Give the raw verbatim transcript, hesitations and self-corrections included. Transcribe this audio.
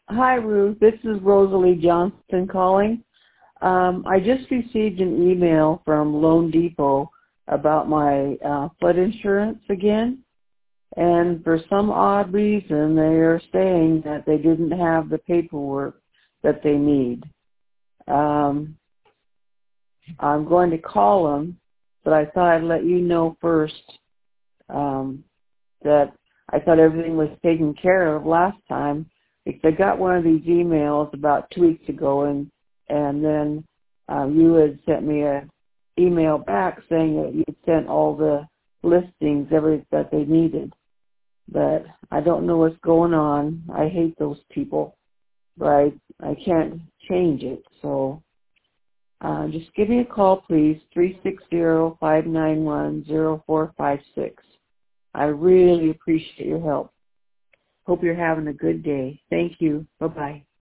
Hi, Ruth. This is Rosalie Johnston calling. Um, I just received an email from Loan Depot about my uh, flood insurance again, and for some odd reason, they are saying that they didn't have the paperwork that they need. Um, I'm going to call them, but I thought I'd let you know first um, that I thought everything was taken care of last time. Because I got one of these emails about two weeks ago, and and then um, you had sent me a email back saying that you had sent all the listings, every that they needed. But I don't know what's going on. I hate those people, but I, I can't change it. So uh, just give me a call, please, three six zero, five nine one, zero four five six. I really appreciate your help. Hope you're having a good day. Thank you. Bye-bye.